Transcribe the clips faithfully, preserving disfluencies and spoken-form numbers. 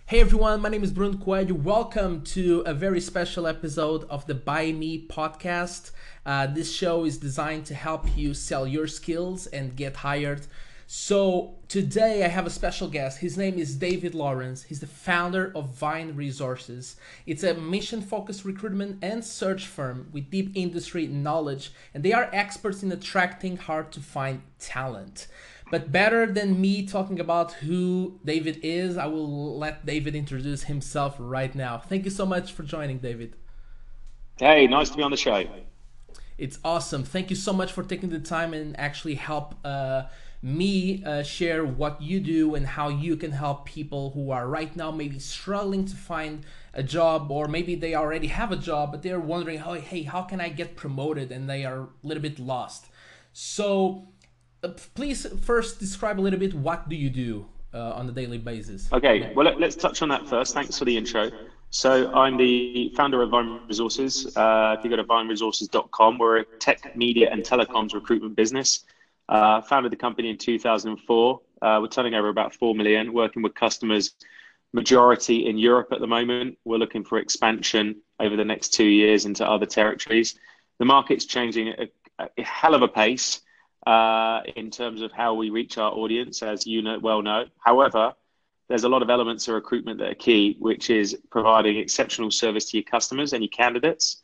Hey everyone, my name is Bruno Coelho. Welcome to a very special episode of the By Me podcast. Uh, this show is designed to help you sell your skills and get hired. So today I have a special guest. His name is David Lawrence. He's the founder of Vine Resources. It's a mission-focused recruitment and search firm with deep industry knowledge, and they are experts in attracting hard-to-find talent. But better than me talking about who David is, I will let David introduce himself right now. Thank you so much for joining, David. Hey, nice to be on the show. It's awesome. Thank you so much for taking the time and actually help uh, me uh, share what you do and how you can help people who are right now maybe struggling to find a job, or maybe they already have a job but they're wondering, oh, hey, how can I get promoted, and they are a little bit lost. So uh, please first describe a little bit, what do you do uh, on a daily basis? Okay, well, let, let's touch on that first. Thanks for the intro. So I'm the founder of Vine Resources. Uh, if you go to vine resources dot com, we're a tech, media, and telecoms recruitment business. Uh, founded the company in two thousand four. Uh, we're turning over about four million, working with customers, majority in Europe at the moment. We're looking for expansion over the next two years into other territories. The market's changing at a, a hell of a pace uh, in terms of how we reach our audience, as you know, well know. However, there's a lot of elements of recruitment that are key, which is providing exceptional service to your customers and your candidates.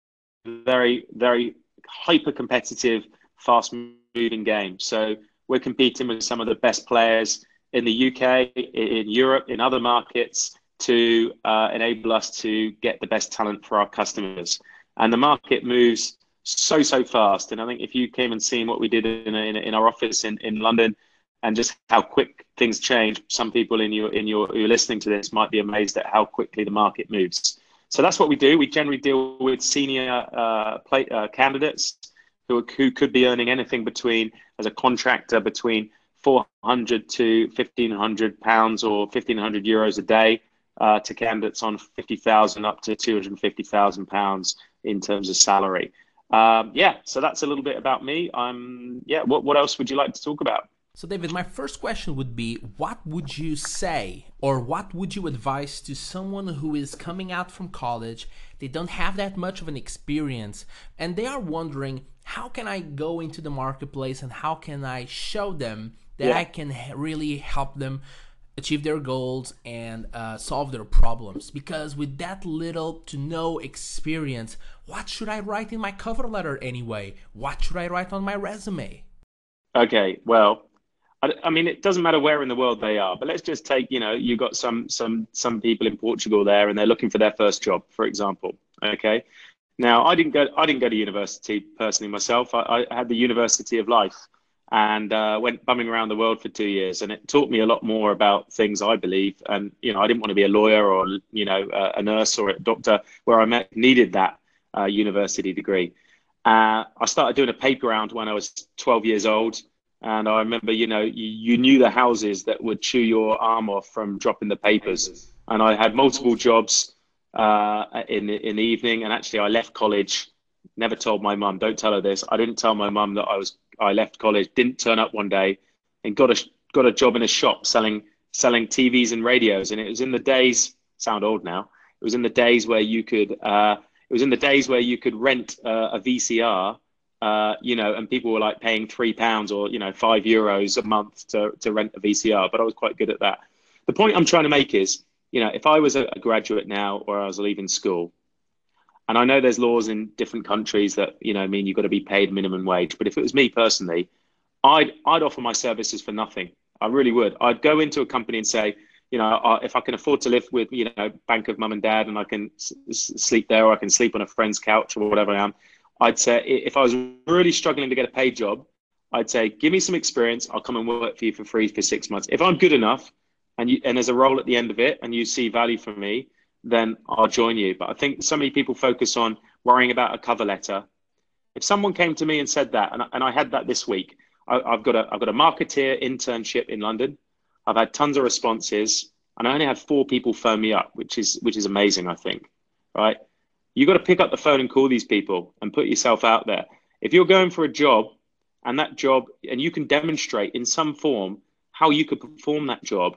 Very, very hyper competitive, fast moving game. So we're competing with some of the best players in the U K, in Europe, in other markets to uh, enable us to get the best talent for our customers. And the market moves so, so fast. And I think if you came and seen what we did in, in, in our office in, in London, and just how quick things change, some people in your in your who are listening to this might be amazed at how quickly the market moves. So that's what we do. We generally deal with senior uh, play, uh, candidates who who could be earning anything between, as a contractor, between four hundred to fifteen hundred pounds or fifteen hundred euros a day, uh, to candidates on fifty thousand up to two hundred fifty thousand pounds in terms of salary. Um, yeah, so that's a little bit about me. I'm yeah. What what else would you like to talk about? So, David, my first question would be, what would you say or what would you advise to someone who is coming out from college? They don't have that much of an experience and they are wondering, how can I go into the marketplace and how can I show them that Yeah. I can really help them achieve their goals and uh, solve their problems? Because with that little to no experience, what should I write in my cover letter anyway? What should I write on my resume? Okay. Well, I, I mean, it doesn't matter where in the world they are, but let's just take, you know, you got some some some people in Portugal there, and they're looking for their first job, for example. Okay. Now, I didn't go I didn't go to university personally myself. I, I had the University of Life and uh, went bumming around the world for two years, and it taught me a lot more about things, I believe. And you know, I didn't want to be a lawyer or you know a, a nurse or a doctor where I met, needed that uh, university degree. Uh, I started doing a paper round when I was twelve years old. And I remember, you know, you, you knew the houses that would chew your arm off from dropping the papers. And I had multiple jobs uh, in, the, in the evening. And actually, I left college, never told my mum, don't tell her this. I didn't tell my mum that I was, I left college, didn't turn up one day and got a, got a job in a shop selling, selling T Vs and radios. And it was in the days, sound old now, it was in the days where you could, uh, it was in the days where you could rent uh, a V C R, uh, you know, and people were like paying three pounds or, you know, five euros a month to, to rent a V C R, but I was quite good at that. The point I'm trying to make is, you know, if I was a, a graduate now or I was leaving school, and I know there's laws in different countries that, you know, mean you've got to be paid minimum wage, but if it was me personally, I'd, I'd offer my services for nothing. I really would. I'd go into a company and say, you know, uh, if I can afford to live with, you know, bank of mum and dad and I can s- sleep there or I can sleep on a friend's couch or whatever I am, I'd say if I was really struggling to get a paid job, I'd say, give me some experience. I'll come and work for you for free for six months. If I'm good enough and you, and there's a role at the end of it and you see value from me, then I'll join you. But I think so many people focus on worrying about a cover letter. If someone came to me and said that, and I, and I had that this week, I, I've got a I've got a marketeer internship in London. I've had tons of responses, and I only had four people phone me up, which is which is amazing, I think. Right? You got to pick up the phone and call these people and put yourself out there. If you're going for a job and that job, and you can demonstrate in some form how you could perform that job,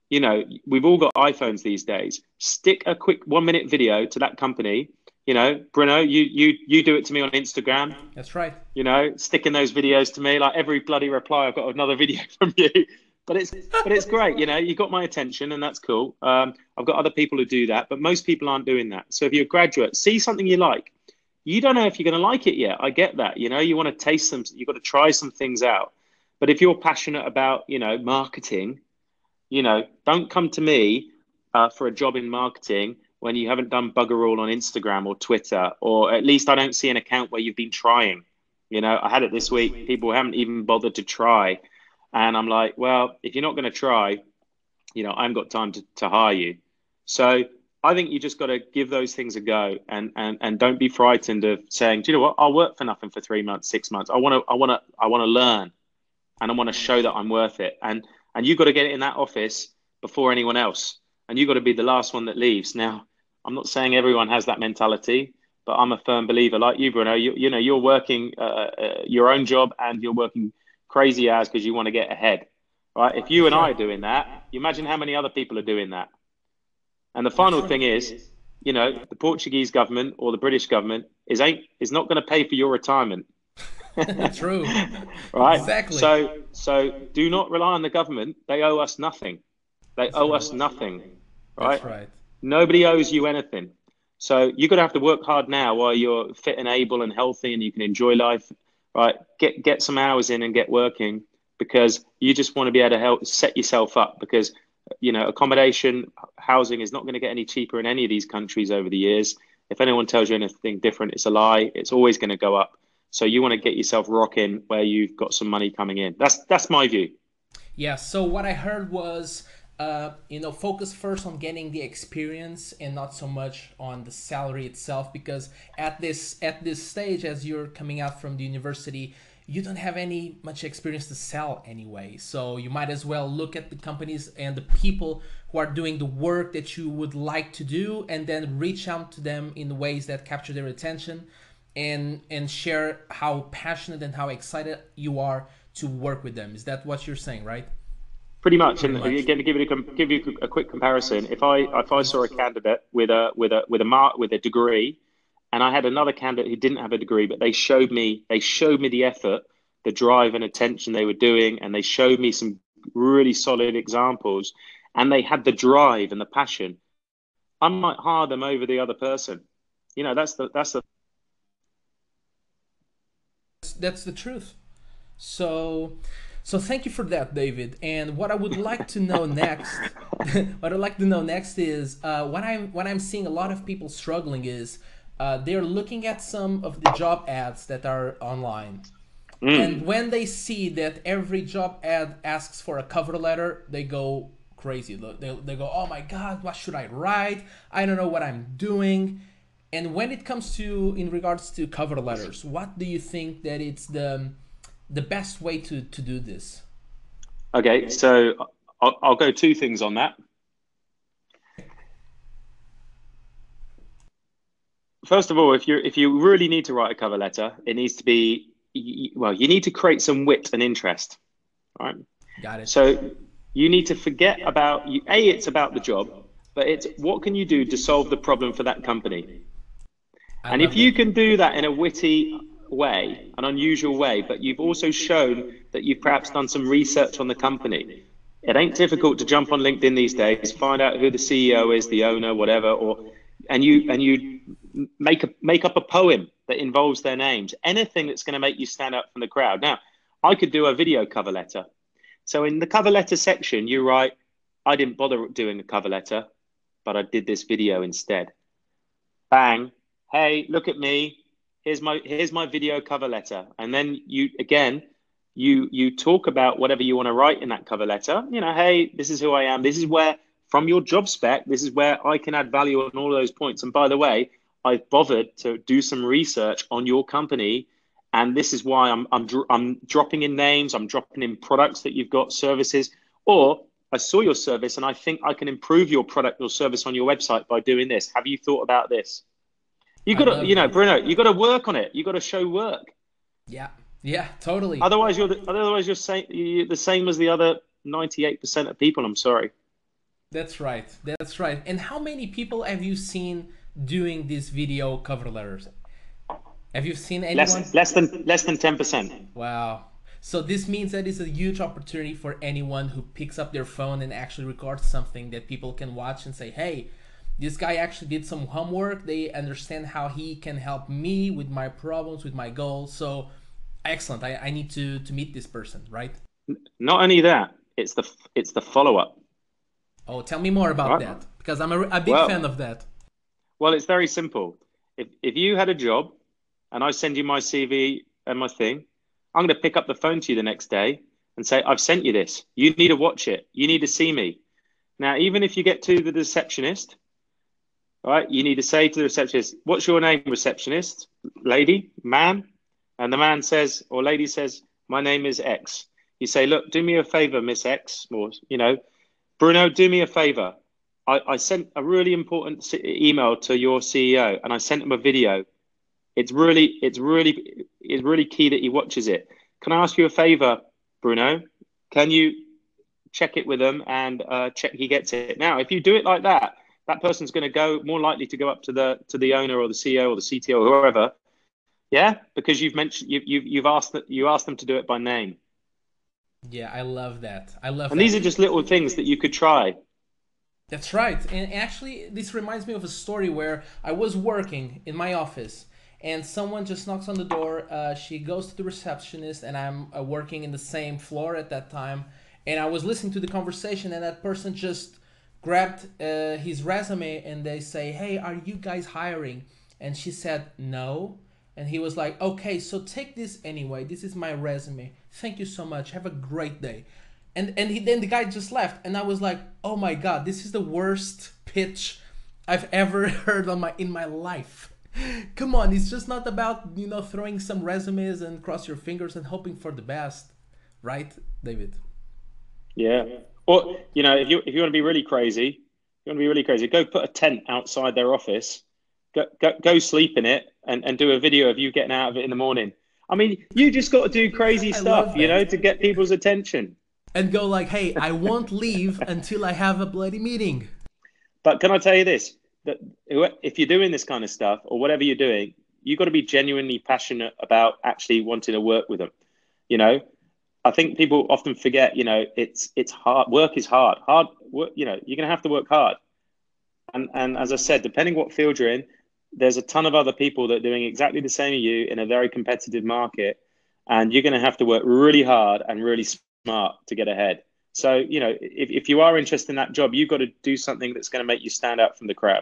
you know, we've all got iPhones these days. Stick a quick one minute video to that company. You know, Bruno, you you you do it to me on Instagram. That's right. You know, sticking those videos to me, like every bloody reply, I've got another video from you. But it's but it's great. You know, you got my attention, and that's cool. Um, I've got other people who do that, but most people aren't doing that. So if you're a graduate, see something you like. You don't know if you're going to like it yet. I get that. You know, you want to taste some. You've got to try some things out. But if you're passionate about, you know, marketing, you know, don't come to me uh, for a job in marketing when you haven't done bugger all on Instagram or Twitter, or at least I don't see an account where you've been trying. You know, I had it this week. People haven't even bothered to try. And I'm like, well, if you're not going to try, you know, I haven't got time to, to hire you. So I think you just got to give those things a go, and, and, and don't be frightened of saying, do you know what? I'll work for nothing for three months, six months. I want to, I want to, I want to learn, and I want to show that I'm worth it. And, and you've got to get it in that office before anyone else. And you've got to be the last one that leaves. Now, I'm not saying everyone has that mentality, but I'm a firm believer, like you, Bruno, you, you know, you're working uh, uh, your own job, and you're working crazy hours because you want to get ahead, right? If you and I are doing that, you imagine how many other people are doing that. And the final thing is, you know, the Portuguese government or the British government is ain't is not going to pay for your retirement. True. Right? Exactly. So so do not rely on the government. They owe us nothing. They That's owe right. us nothing. Right? That's right. Nobody owes you anything. So you're going to have to work hard now while you're fit and able and healthy, and you can enjoy life. Right, get get some hours in and get working, because you just want to be able to help set yourself up, because, you know, accommodation, housing is not going to get any cheaper in any of these countries over the years. If anyone tells you anything different, it's a lie. It's always going to go up. So you want to get yourself rocking where you've got some money coming in. That's that's my view. Yeah. So what I heard was, uh, you know, focus first on getting the experience and not so much on the salary itself, because at this at this stage, as you're coming out from the university, you don't have any much experience to sell anyway. So you might as well look at the companies and the people who are doing the work that you would like to do, and then reach out to them in ways that capture their attention, and and share how passionate and how excited you are to work with them. Is that what you're saying, right? Pretty much. And again, to give you a, give you a quick comparison, if I if I saw a candidate with a with a with a mark with a degree, and I had another candidate who didn't have a degree, but they showed me they showed me the effort, the drive and attention they were doing, and they showed me some really solid examples, and they had the drive and the passion, I might hire them over the other person. You know, that's the that's the that's the truth. So. So thank you for that, David. And what I would like to know next, what I'd like to know next is uh, what I'm what I'm seeing a lot of people struggling is uh, they're looking at some of the job ads that are online, mm. and when they see that every job ad asks for a cover letter, they go crazy. They they go, oh my God, what should I write? I don't know what I'm doing. And when it comes to in regards to cover letters, what do you think that it's the the best way to, to do this? Okay, so I'll, I'll go two things on that. First of all, if you if you really need to write a cover letter, it needs to be, well, you need to create some wit and interest, right? Got it. So you need to forget about, you, A, it's about the job, but it's what can you do to solve the problem for that company? I and if you that. can do that in a witty way, an unusual way, but you've also shown that you've perhaps done some research on the company. It ain't difficult to jump on LinkedIn these days, find out who the C E O is, the owner, whatever, or and you and you make a make up a poem that involves their names. Anything that's going to make you stand out from the crowd. Now, I could do a video cover letter. So in the cover letter section, you write, I didn't bother doing a cover letter, but I did this video instead. Bang. Hey, look at me. Here's my here's my video cover letter. And then you again, you you talk about whatever you want to write in that cover letter. You know, hey, this is who I am. This is where, from your job spec, this is where I can add value on all those points. And by the way, I've bothered to do some research on your company, and this is why I'm I'm I'm dropping in names. I'm dropping in products that you've got, services, or I saw your service and I think I can improve your product or service on your website by doing this. Have you thought about this? You got to, you know, Bruno, you got to work on it. You got to show work. Yeah, yeah, totally. Otherwise, you're the, otherwise you're, say, you're the same as the other ninety-eight percent of people. I'm sorry. That's right. That's right. And how many people have you seen doing these video cover letters? Have you seen anyone? Less less than less than ten percent. Wow. So this means that it's a huge opportunity for anyone who picks up their phone and actually records something that people can watch and say, "Hey, this guy actually did some homework. They understand how he can help me with my problems, with my goals." So excellent. I, I need to to meet this person, right? Not only that, it's the it's the follow up. Oh, tell me more about Right. that because I'm a, a big Well, fan of that. well, it's very simple. If if you had a job, and I send you my C V and my thing, I'm going to pick up the phone to you the next day and say, "I've sent you this. You need to watch it. You need to see me." Now, even if you get to the receptionist, right, you need to say to the receptionist, "What's your name, receptionist? Lady, man?" And the man says, or lady says, "My name is X." You say, "Look, do me a favor, Miss X," or, you know, "Bruno, do me a favor. I, I sent a really important email to your C E O and I sent him a video. It's really, it's really, it's really key that he watches it. Can I ask you a favor, Bruno? Can you check it with him and uh, check he gets it?" Now, if you do it like that, that person's going to go more likely to go up to the to the owner or the C E O or the C T O or whoever, yeah, because you've mentioned you, you've you've asked that you asked them to do it by name. Yeah, I love that. I love And that. these are just little things that you could try. That's right. And actually, this reminds me of a story where I was working in my office and someone just knocks on the door. Uh, she goes to the receptionist, and I'm uh, working in the same floor at that time. And I was listening to the conversation, and that person just grabbed uh, his resume and they say, "Hey, are you guys hiring?" And she said, "No." And he was like, "Okay, so take this anyway. This is my resume. Thank you so much. Have a great day." And and he, then the guy just left, and I was like, "Oh my god, this is the worst pitch I've ever heard on my in my life." Come on, it's just not about, you know, throwing some resumes and cross your fingers and hoping for the best, right, David? Yeah. Or, you know, if you if you want to be really crazy, you want to be really crazy, go put a tent outside their office, go go, go sleep in it, and, and do a video of you getting out of it in the morning. I mean, you just got to do crazy I stuff, love you know, that. to get people's attention. And go like, "Hey, I won't leave until I have a bloody meeting." But can I tell you this? That if you're doing this kind of stuff or whatever you're doing, you've got to be genuinely passionate about actually wanting to work with them. You know, I think people often forget, you know, it's it's hard. Work is hard. Hard work, you know, you're going to have to work hard. And and as I said, depending what field you're in, there's a ton of other people that are doing exactly the same as you in a very competitive market. And you're going to have to work really hard and really smart to get ahead. So, you know, if, if you are interested in that job, you've got to do something that's going to make you stand out from the crowd.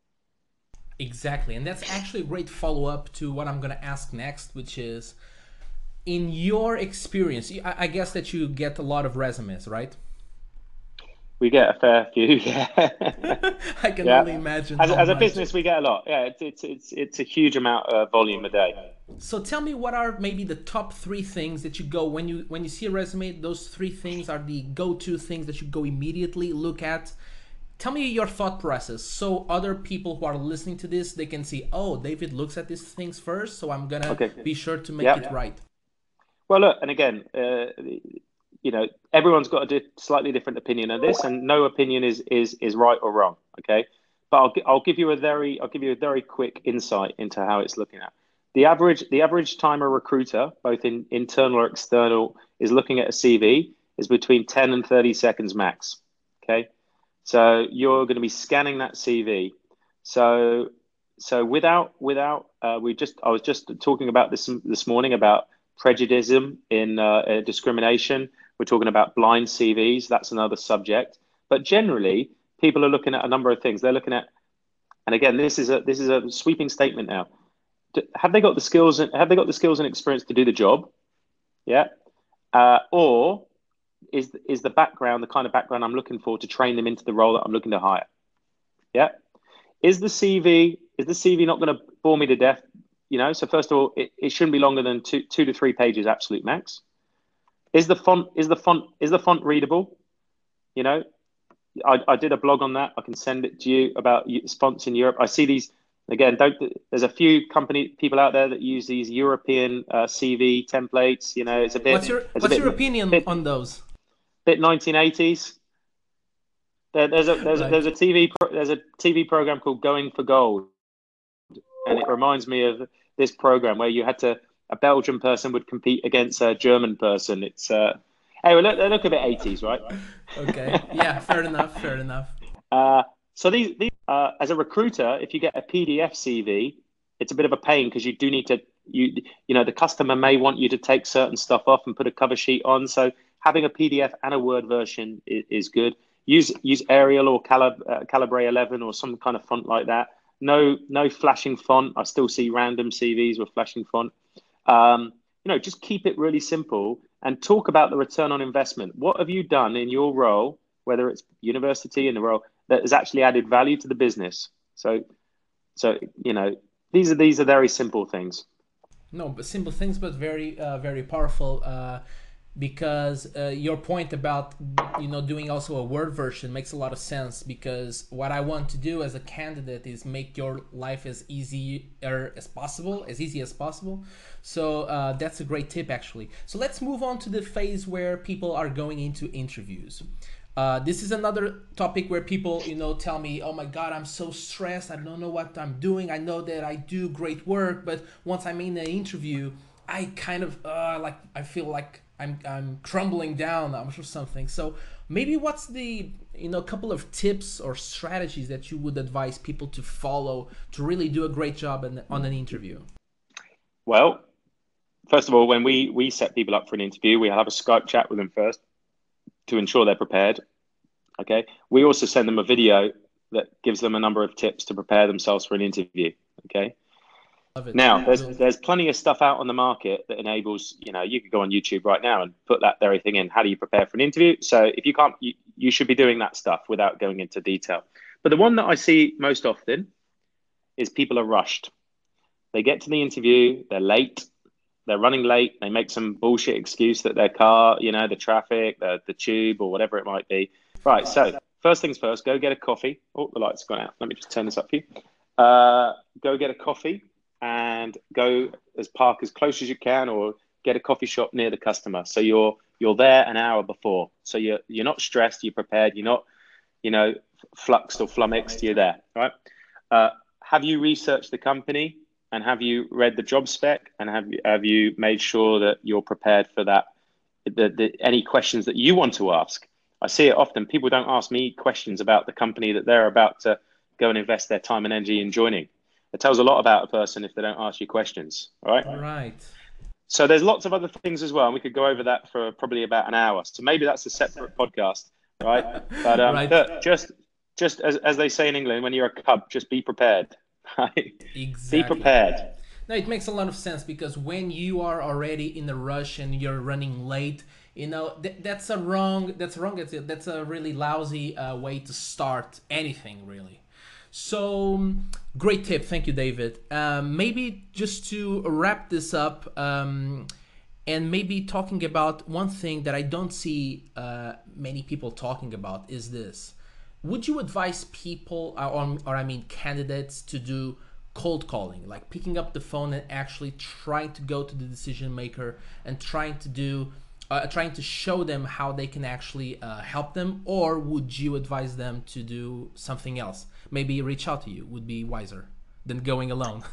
Exactly. And that's actually a great follow up to what I'm going to ask next, which is, in your experience, I I guess that you get a lot of resumes, right? We get a fair few, yeah. I can Yeah. only imagine As, how as a much. business, we get a lot. Yeah, it's it's it's, it's a huge amount of volume a day. So tell me, what are maybe the top three things that you go when you when you see a resume? Those three things are the go-to things that you go immediately look at. Tell me your thought process, so other people who are listening to this, they can see, "Oh, David looks at these things first, so I'm gonna Okay. be sure to make Yeah. it right." Well, look, and again, uh, you know, everyone's got a di- slightly different opinion on this, and no opinion is is is right or wrong. Okay, but I'll gi- I'll give you a very I'll give you a very quick insight into how it's looking at. The average the average time a recruiter, both in internal or external, is looking at a C V is between ten and thirty seconds max. Okay, so you're going to be scanning that C V. So so without without uh, we just I was just talking about this this morning about prejudice in uh, uh, discrimination. We're talking about blind C Vs. That's another subject. But generally, people are looking at a number of things. They're looking at, and again, this is a this is a sweeping statement now. Have they got the skills and have they got the skills and experience to do the job? Yeah. Uh, or is is the background the kind of background I'm looking for to train them into the role that I'm looking to hire? Yeah. Is the C V is the C V not going to bore me to death? You know, so first of all, it, it shouldn't be longer than two two to three pages, absolute max. Is the font is the font is the font readable? You know, I, I did a blog on that. I can send it to you about fonts in Europe. I see these again. Don't there's a few company people out there that use these European uh, C V templates. You know, it's a bit What's your it's a what's bit your opinion bit, on those? bit nineteen eighties. There, there's a there's a, Right. there's a T V pro, there's a T V program called Going for Gold, and it reminds me of this program where you had to a Belgian person would compete against a German person. It's uh, anyway, look, look a bit eighties, right? Okay. Yeah, fair enough. Fair enough. Uh, so these, these uh, as a recruiter, if you get a P D F C V, it's a bit of a pain because you do need to you you know the customer may want you to take certain stuff off and put a cover sheet on. So having a P D F and a Word version is, is good. Use use Arial or Calib, uh, Calibri eleven or some kind of font like that. No no flashing font. I still see random C Vs with flashing font. Um, you know, just keep it really simple and talk about the return on investment. What have you done in your role, whether it's university in the role, that has actually added value to the business? So, so you know, these are these are very simple things. No, but simple things, but very, uh, very powerful. Uh, because uh, your point about you know doing also a Word version makes a lot of sense. Because what I want to do as a candidate is make your life as easy as possible, as easy as possible. So uh, that's a great tip, actually. So let's move on to the phase where people are going into interviews. Uh, this is another topic where people, you know, tell me, "Oh my God, I'm so stressed. I don't know what I'm doing. I know that I do great work, but once I'm in an interview, I kind of uh, like I feel like I'm I'm crumbling down or something." So maybe what's the you know couple of tips or strategies that you would advise people to follow to really do a great job in, on an interview? Well, first of all, when we we set people up for an interview, we have a Skype chat with them first to ensure they're prepared. Okay. We also send them a video that gives them a number of tips to prepare themselves for an interview. Okay. Love it. Now, there's there's plenty of stuff out on the market that enables, you know, you could go on YouTube right now and put that very thing in. How do you prepare for an interview? So if you can't, you, you should be doing that stuff without going into detail. But the one that I see most often is people are rushed. They get to the interview, they're late, they're running late, they make some bullshit excuse that their car, you know, the traffic, the, the tube or whatever it might be. Right, so first things first, go get a coffee. Oh, the light's gone out. Let me just turn this up for you. Uh, go get a coffee and go as park as close as you can or get a coffee shop near the customer. So you're you're there an hour before. So you're you're not stressed, you're prepared, you're not, you know, fluxed or flummoxed, you're there, right? Uh, have you researched the company? And have you read the job spec? And have you have you made sure that you're prepared for that? The, the, any questions that you want to ask? I see it often. People don't ask me questions about the company that they're about to go and invest their time and energy in joining. It tells a lot about a person if they don't ask you questions, right? Right. So there's lots of other things as well. And we could go over that for probably about an hour. So maybe that's a separate podcast, right? But um, Right. look, just just as, as they say in England, when you're a cub, just be prepared. Right? Be Exactly. prepared. No, it makes a lot of sense because when you are already in a rush and you're running late, you know th- that's a wrong. That's wrong. That's a, that's a really lousy uh, way to start anything, really. So um, great tip, thank you, David. Um, maybe just to wrap this up, um, and maybe talking about one thing that I don't see uh, many people talking about is this. Would you advise people, uh, or, or I mean candidates, to do cold calling, like picking up the phone and actually trying to go to the decision maker and trying to do, uh, trying to show them how they can actually uh, help them, or would you advise them to do something else? Maybe reach out to you would be wiser than going alone.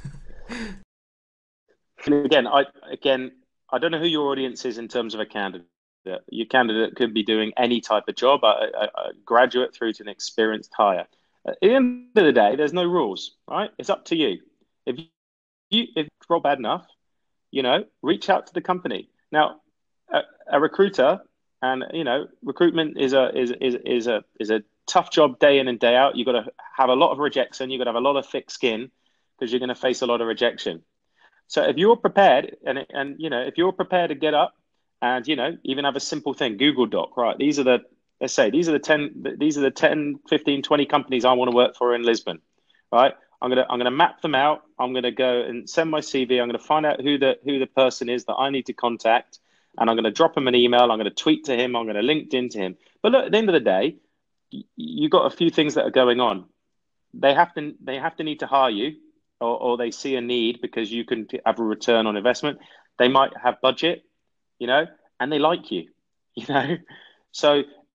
And again, I again, I don't know who your audience is in terms of a candidate. Your candidate could be doing any type of job, a, a, a graduate through to an experienced hire. At the end of the day, there's no rules, right? It's up to you. If you if it's roll bad enough, you know, reach out to the company. Now, a, a recruiter, and you know, recruitment is a is is is a is a tough job day in and day out. You've got to have a lot of rejection. You've got to have a lot of thick skin because you're going to face a lot of rejection. So if you're prepared, and and you know, if you're prepared to get up and, you know, even have a simple thing, Google Doc, right? These are the, let's say, these are the ten, these are the ten, fifteen, twenty companies I want to work for in Lisbon, right? I'm going to, I'm going to map them out. I'm going to go and send my C V. I'm going to find out who the, who the person is that I need to contact. And I'm going to drop him an email. I'm going to tweet to him. I'm going to LinkedIn to him. But look, at the end of the day, you've got a few things that are going on. They have to, they have to need to hire you, or, or they see a need because you can have a return on investment. They might have budget, you know, and they like you, you know. So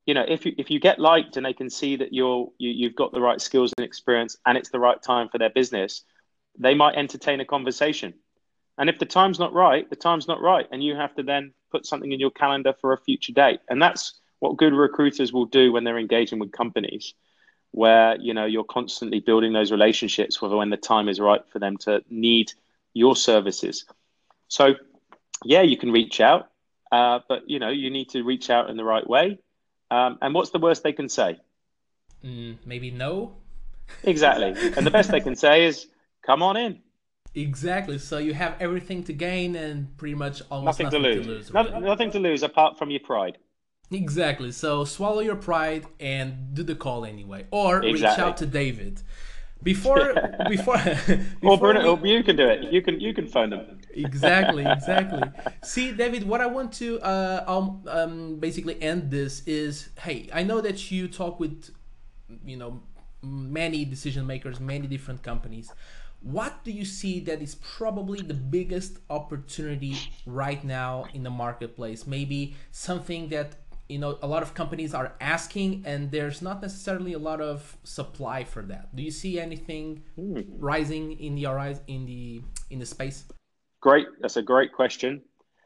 you know, if you if you get liked and they can see that you're you, you've got the right skills and experience and it's the right time for their business, they might entertain a conversation. And if the time's not right, the time's not right, and you have to then put something in your calendar for a future date. And that's what good recruiters will do when they're engaging with companies, where you know you're constantly building those relationships for when the time is right for them to need your services. So yeah, you can reach out, uh, but you know you need to reach out in the right way. Um, and what's the worst they can say? Mm, maybe no. Exactly. And the best they can say is, come on in. Exactly. So you have everything to gain and pretty much almost Nothing to nothing to lose. lose. No, Really. nothing to lose apart from your pride. Exactly. So swallow your pride and do the call anyway, or reach Exactly. out to David. Before, before, Or before Bruno, we, you can do it. You can you can phone them. exactly, exactly. See, David, what I want to uh, um, um, basically end this is, hey, I know that you talk with, you know, many decision makers, many different companies. What do you see that is probably the biggest opportunity right now in the marketplace? Maybe something that you know a lot of companies are asking, and there's not necessarily a lot of supply for that. Do you see anything Hmm. rising in the horizon in the in the space? Great. That's a great question.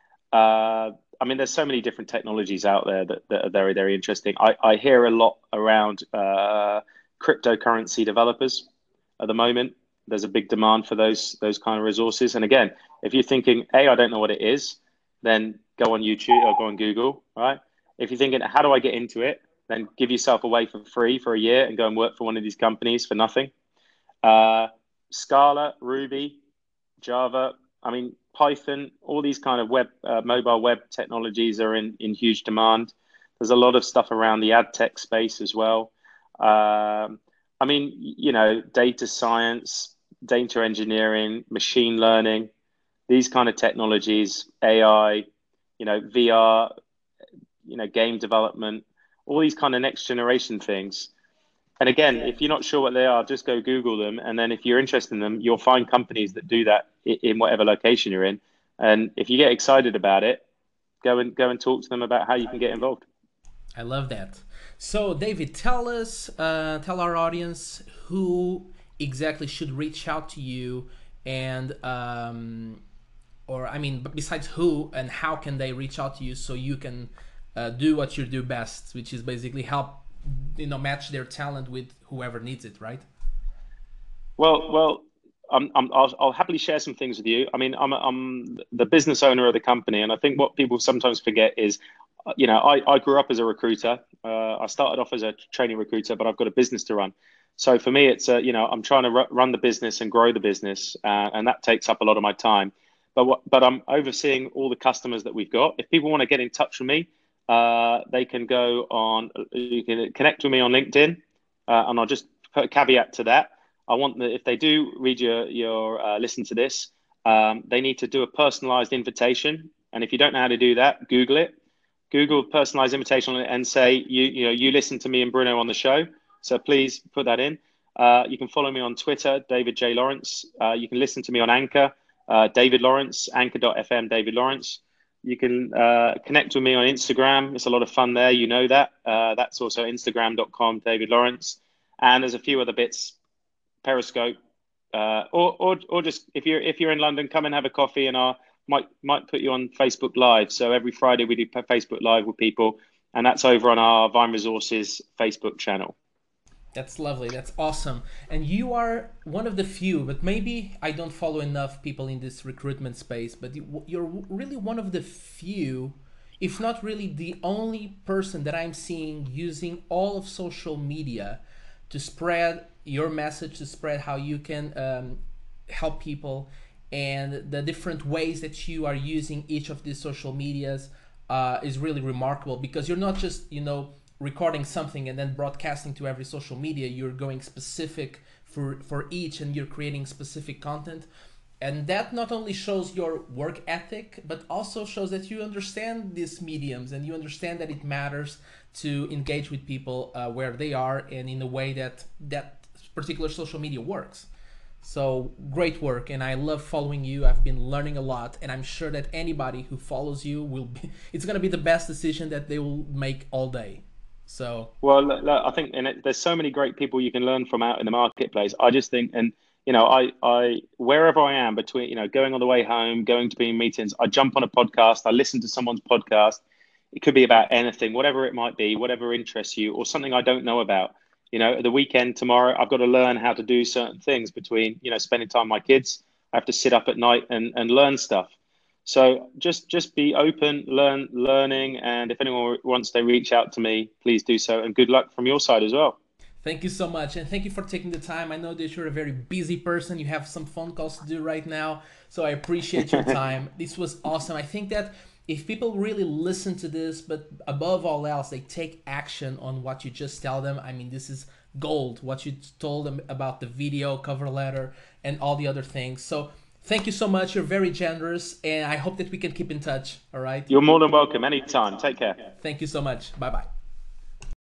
Uh, I mean, there's so many different technologies out there that, that are very, very interesting. I, I hear a lot around uh, cryptocurrency developers at the moment. There's a big demand for those those kind of resources. And again, if you're thinking, hey, I don't know what it is, then go on YouTube or go on Google, right? If you're thinking, how do I get into it? Then give yourself away for free for a year and go and work for one of these companies for nothing. Uh, Scala, Ruby, Java, I mean, Python, all these kind of web, uh, mobile web technologies are in, in huge demand. There's a lot of stuff around the ad tech space as well. Um, I mean, you know, data science, data engineering, machine learning, these kind of technologies, A I, you know, V R, you know, game development, all these kind of next generation things. And again, if you're not sure what they are, just go Google them. And then if you're interested in them, you'll find companies that do that in whatever location you're in. And if you get excited about it, go and go and talk to them about how you can get involved. I love that. So, David, tell us, uh, tell our audience who exactly should reach out to you, and um, or I mean, besides who and how can they reach out to you so you can uh, do what you do best, which is basically help you know match their talent with whoever needs it, right? Well, well, I'm, I'm, I'll, I'll happily share some things with you. I mean, I'm, I'm the business owner of the company, and I think what people sometimes forget is, uh, you know, I, I grew up as a recruiter. Uh, I started off as a training recruiter, but I've got a business to run. So for me, it's, uh, you know, I'm trying to r- run the business and grow the business, uh, and that takes up a lot of my time. But what, but I'm overseeing all the customers that we've got. If people want to get in touch with me, uh, they can go on, you can connect with me on LinkedIn, uh, and I'll just put a caveat to that. I want that if they do read your your uh, listen to this, um, they need to do a personalized invitation. And if you don't know how to do that, Google it. Google personalized invitation and say you you know you listen to me and Bruno on the show. So please put that in. Uh, you can follow me on Twitter, David J Lawrence. Uh, you can listen to me on Anchor, uh, David Lawrence, Anchor dot F M, David Lawrence. You can uh, connect with me on Instagram. It's a lot of fun there. You know that. Uh, that's also Instagram dot com, David Lawrence. And there's a few other bits. Periscope, uh, or or or just if you're if you're in London, come and have a coffee, and I might might put you on Facebook Live. So every Friday we do Facebook Live with people, and that's over on our Vine Resources Facebook channel. That's lovely. That's awesome. And you are one of the few, but maybe I don't follow enough people in this recruitment space, but you- you're really one of the few, if not really the only person that I'm seeing using all of social media to spread your message, to spread how you can um, help people, and the different ways that you are using each of these social medias uh, is really remarkable, because you're not just, you know, recording something and then broadcasting to every social media. You're going specific for for each, and you're creating specific content, and that not only shows your work ethic but also shows that you understand these mediums, and you understand that it matters to engage with people uh, where they are and in a way that that particular social media works. So great work, and I love following you. I've been learning a lot, and I'm sure that anybody who follows you will be, it's going to be the best decision that they will make all day. So Well, look, look, I think and it, there's so many great people you can learn from out in the marketplace. I just think, and you know, I, I, wherever I am between, you know, going on the way home, going to be in meetings, I jump on a podcast, I listen to someone's podcast. It could be about anything, whatever it might be, whatever interests you, or something I don't know about. You know, the weekend tomorrow, I've got to learn how to do certain things between, you know, spending time with my kids. I have to sit up at night and, and learn stuff. So just just be open, learn, learning, and if anyone wants to reach out to me, please do so. And good luck from your side as well. thank you so much, and thank you for taking the time. I know that you're a very busy person. You have some phone calls to do right now, so I appreciate your time. This was awesome. I think that if people really listen to this, but above all else, they take action on what you just tell them, I mean, this is gold. What you told them about the video, cover letter, and all the other things. So thank you so much. You're very generous, and I hope that we can keep in touch. All right. You're more than welcome anytime. Take care. Thank you so much. Bye bye.